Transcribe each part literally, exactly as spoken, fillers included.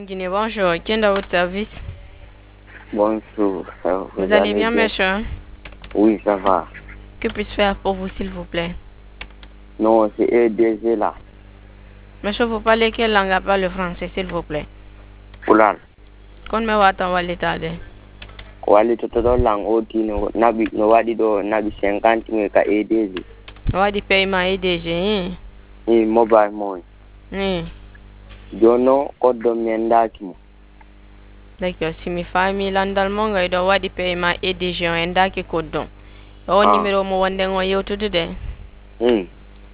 Guinée, bonjour. Qui est dans votre service? Bonjour, ça va, Vous allez bien, monsieur? Oui, ça va. Que puis-je faire pour vous, s'il vous plaît? Non, c'est E D G là. Monsieur, vous parlez quelle langue à part le français, s'il vous plaît? Pulaar. Kon me watan walitade. Wali toto lang oti no nabi no wadi do nabi cinquante mille ka E D G. Wadi paiement E D G, hein? Ni mobile money. Hmm. Jono koddo mendaki mo. D'accord, si mi fami landal mo ngay do wadi paiement E D G on endaki kodon. O Ah. numéro mo wonde ngo yewtude de. Hmm.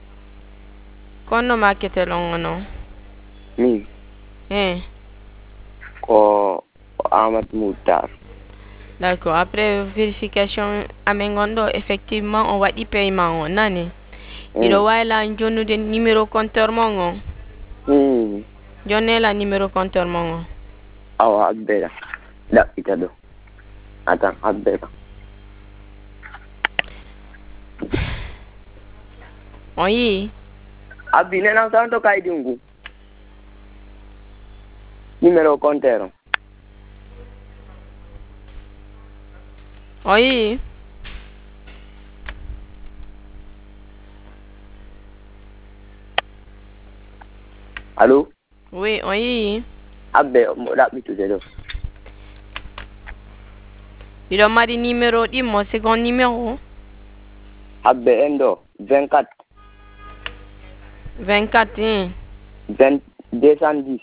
Kono makete longono. Mi Hein? ko Amat Moutar. D'accord, après vérification amengondo effectivement on wadi paiement on nani. Ido wayla jonnude numéro compteur mongo. Hmm. Jonnela numéro compteur mongo. Awa abbera. Da itado. Atan abbera. Oyi. Abbi nena tanto kaydi ngu. Numéro compteur. Oyi. Allô? Oui, oyi. Abbe mo dabbi tude do. Ido mari numéro di mo second numéro. Abbe endo vingt-quatre. vingt-quatre hein. vingt deux cent dix.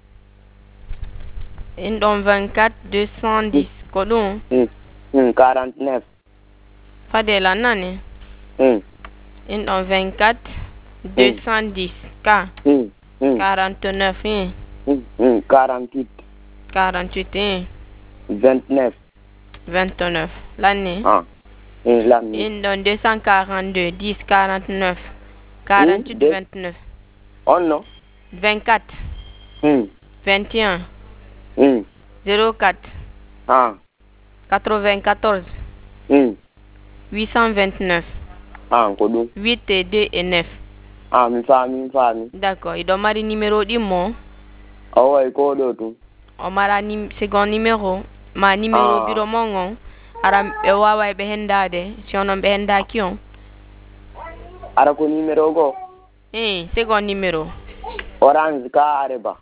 Indon vingt-quatre deux cent dix. Kodon. Hmm. Hmm. quarante-neuf. Fadela nani. Hmm. Indon vingt-quatre deux cent dix. K. Hmm. Hmm. quarante-neuf hein. Hmm. Hmm. quarante-huit. quarante-huit hein. vingt-neuf. vingt-neuf. L'année. Ah. Hmm. L'année. Indon deux cent quarante-deux dix quarante-neuf. quarante-huit Hmm. vingt-neuf. Oh non. vingt-quatre. Hmm. vingt et un. Hmm. zéro quatre. Ah. quatre-vingt-quatorze. Hmm. huit cent vingt-neuf. Ah, kodum. huit et deux et neuf. Ah, mi fami, mi fami. D'accord. Il doit mari numéro di mo. Oh, ouais, kodo tu. O mara nim second numéro. Ma numéro Ah. biro mongo. Ara e wawa e be hendade. Si onon be hendaki on. Ara ko numéro go. Eh, second numéro. Orange ka areba.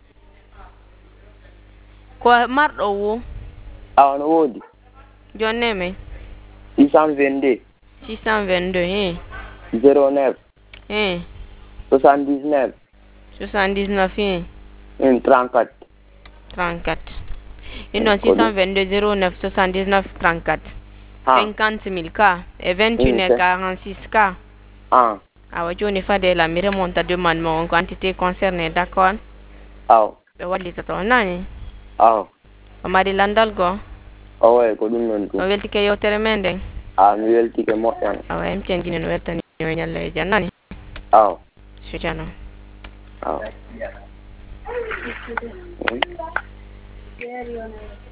Ko mardo wo. Ah, no wodi. Jonne me. six cent vingt-deux. six cent vingt-deux eh. zéro neuf. Eh. soixante-dix-neuf. soixante-dix-neuf eh. Hmm. trente-quatre. trente-quatre. Indon six cent vingt-deux zéro neuf soixante-dix-neuf trente-quatre. Ah. cinquante mille K et vingt et un et quarante-six K. Ah. Ah ouais, Johnny Fadela, mi remonte à demande mon quantité concernée, d'accord? Ah. Be wali tato nani? Ah. O mari landal go. Oh, ouais, kodum non tu. O welti ke yo teremende. Ah, mi welti ke mo yan. Ah ouais, mtien gine no weltani no nyalle janani. Ah. Sujano. Ah. Hmm.